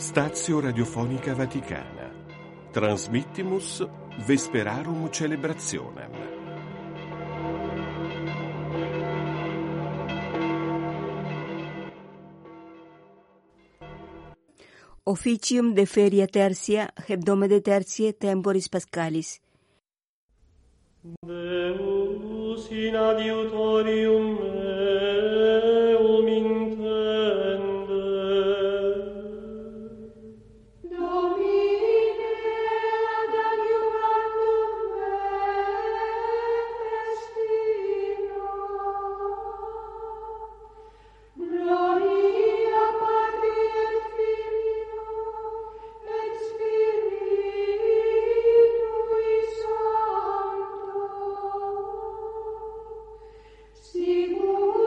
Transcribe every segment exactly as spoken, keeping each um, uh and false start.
Stazio Radiofonica Vaticana. Transmittimus Vesperarum Celebrationem. Officium de feria tertia, hebdomade tertiae temporis pascalis. Deus in adiutorium meum intende. Domine ad adiuvandum me destina. Gloria Patri et Filio et Spiritui Sancto. Sicut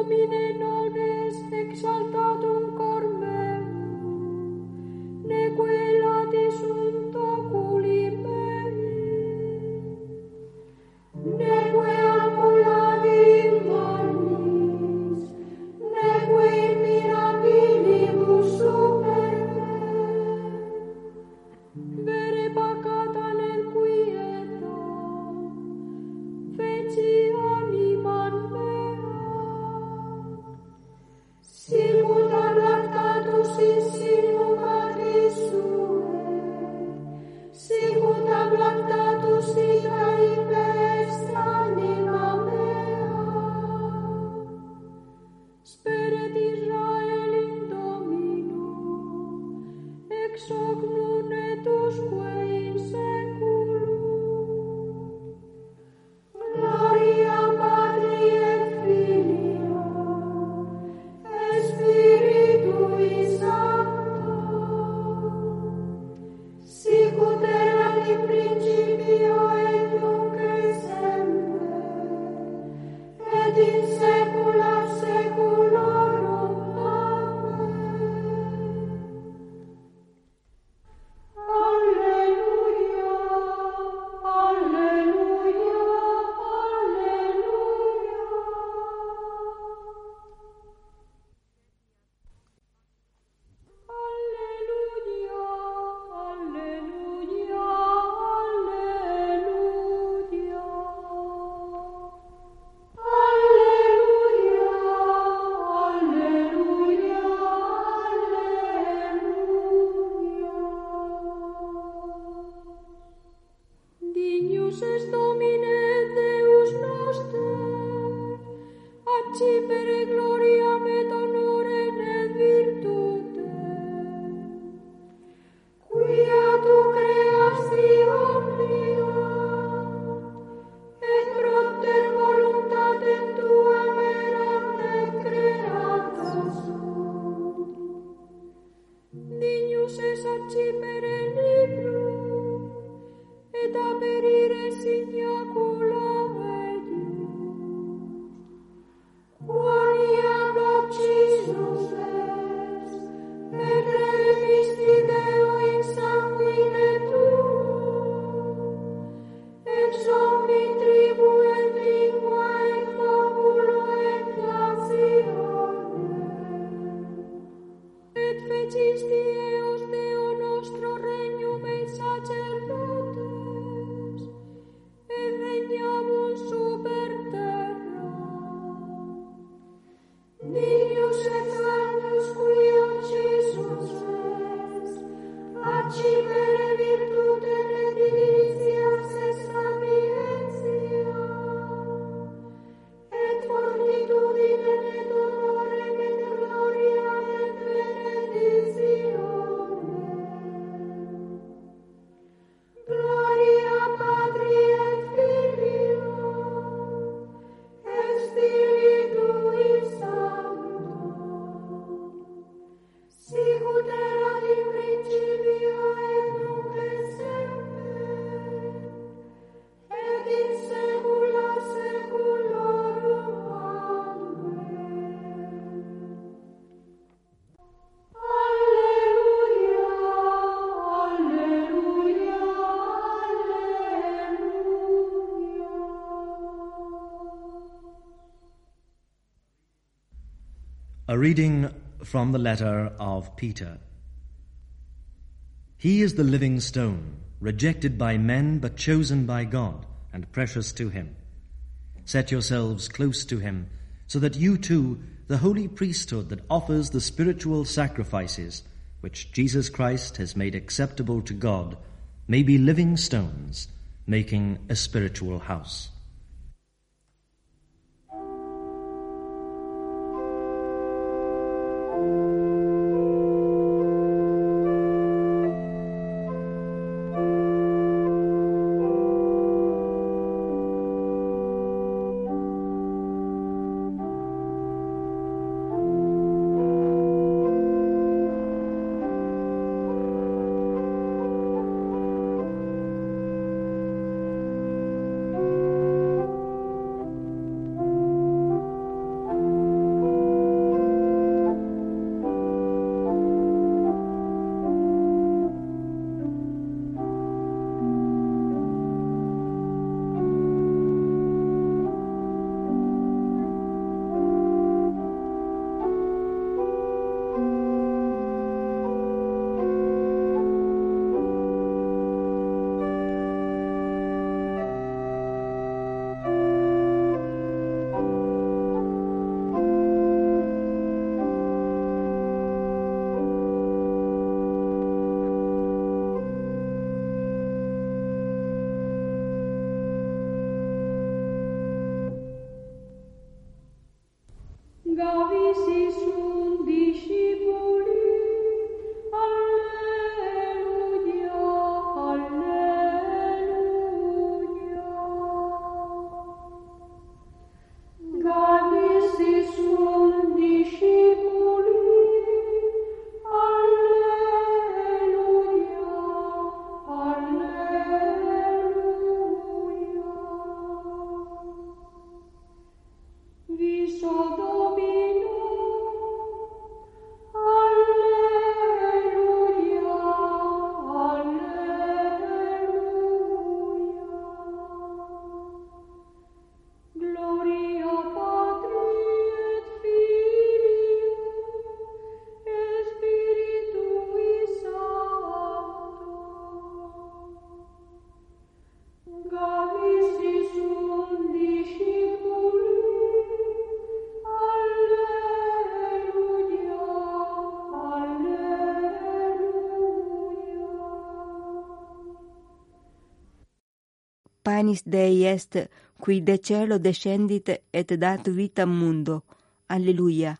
Domine non est exaltatum cor meum, neque lati sunt oculi mei, neque ambulavi in magnis, neque in mirabilibus super me, vere pacata nel quieta, feci animam mea, sicut ablactatus in sinu matris sue, sicut ablactatus ita ibe est anima mea. Speret Israel in Domino, ex hoc nun et usque in saeculum. Gloria Patri et Filio, et Spiritui Sancto, sicut erat in principio et nunc et semper, et in saecula saeculorum. Amen. Alleluia, alleluia, alleluia. Alleluia, alleluia, alleluia. Alleluia, alleluia, alleluia. Dignus est Domine Deus noster, accipere gloriam et honorem et virtutem, quia tu creasti omnia, et propter voluntatem tuam erat et creata sunt. Dignus est accipere librum, et aperire signacula eius. Quoniam occisus est, et revisti Deo in sanguine tuum, ex omni tribu et lingua et populo et natione, et fecisti eos Deo nostro regnum et sacerdotes, et regnamus super terra. Dignus et sanctus qui occisus est, accipere virtutem et divitias et sapientia, et fortitudinem et honorem et gloriam et benedictionem. Gloria Patri et Filio, et Spiritui Sancto, sicut erat in principio et nunc et semper, et in saecula saeculorum. Amen. Alleluia, alleluia, alleluia. A reading from the letter of Peter. He is the living stone, rejected by men but chosen by God and precious to him. Set yourselves close to him, so that you too, the holy priesthood that offers the spiritual sacrifices which Jesus Christ has made acceptable to God, may be living stones, making a spiritual house. Alleluia, Panis Dei est, qui de cielo descendit et dat vitam mundo. Alleluia.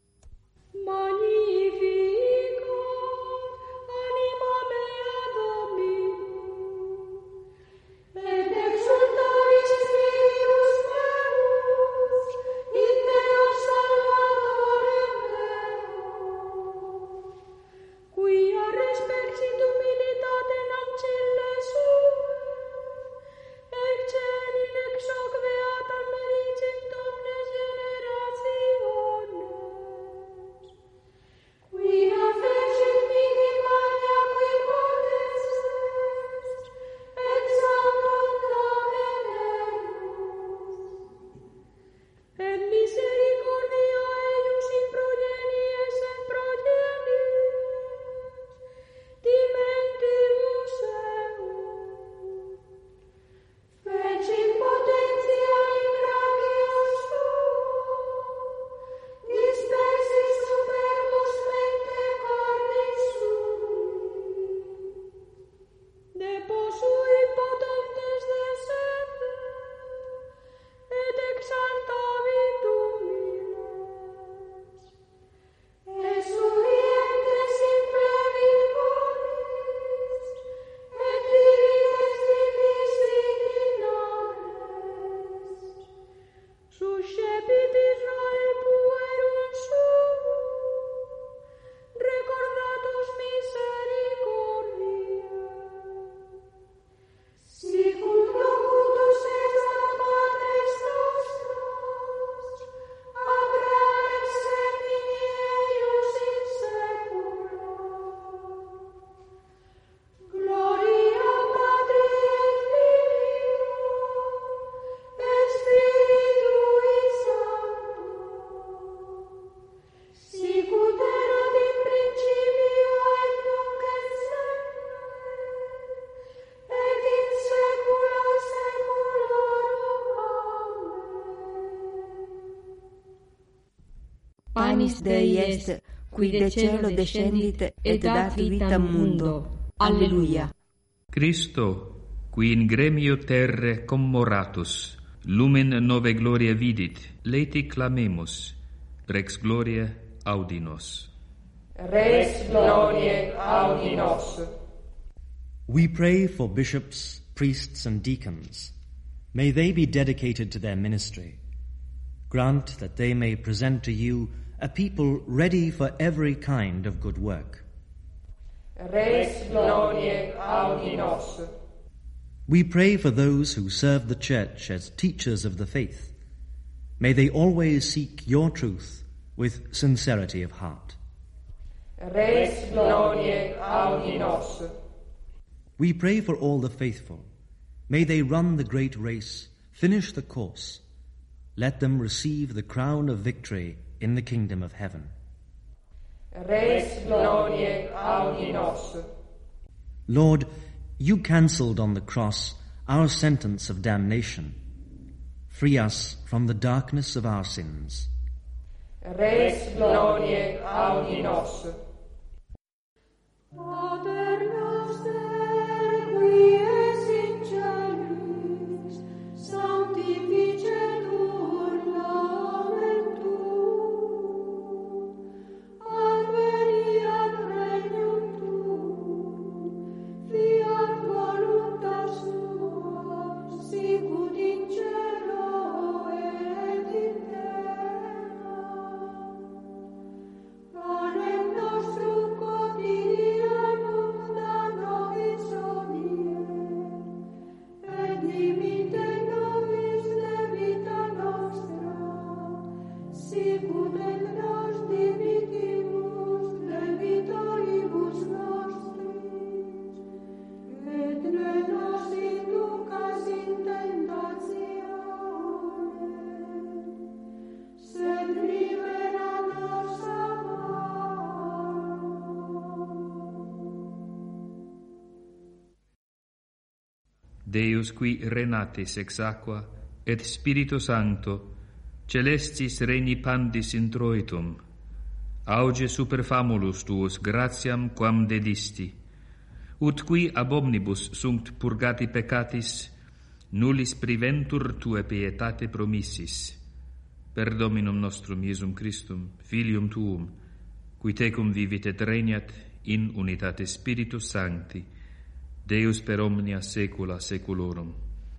Panis Dei est, qui de cielo descendit et dat vitam mundo. Alleluia. Christo, qui in gremio terre commoratus, lumen nove gloria vidit, leti clamemus, rex gloria audi nos. Rex gloria audi nos. We pray for bishops, priests, and deacons. May they be dedicated to their ministry. Grant that they may present to you a people ready for every kind of good work. Rex gloria audi nos. We pray for those who serve the Church as teachers of the faith. May they always seek your truth with sincerity of heart. Rex gloria audi nos. We pray for all the faithful. May they run the great race, finish the course. Let them receive the crown of victory in the kingdom of heaven. Rex gloria audi nos. Lord, you cancelled on the cross our sentence of damnation. Free us from the darkness of our sins. Rex gloria audi nos. Pater noster, qui es in celis, sanctificetur nomen tuum, Deus qui renatis ex aqua, et Spiritu Sancto, celestis regni pandis introitum, auge super famulus tuus gratiam quam dedisti, ut qui ab omnibus sunt purgati peccatis, nullis priventur tue pietate promissis, per Dominum nostrum Iesum Christum, Filium tuum, qui tecum vivit et regnat in unitate Spiritus Sancti, Deus per omnia saecula saeculorum.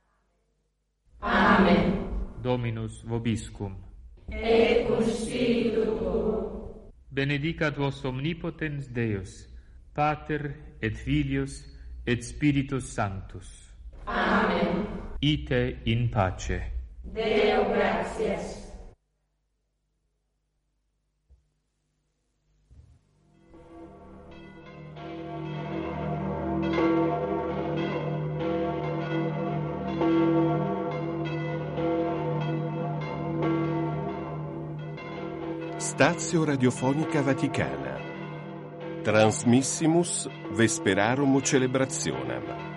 Amen. Dominus vobiscum. Et cum spiritu tuo. Benedicat vos omnipotens Deus, Pater et Filius et Spiritus Sanctus. Amen. Ite in pace. Deo gratias. Stazio Radiofonica Vaticana. Transmissimus Vesperarum Celebrationem.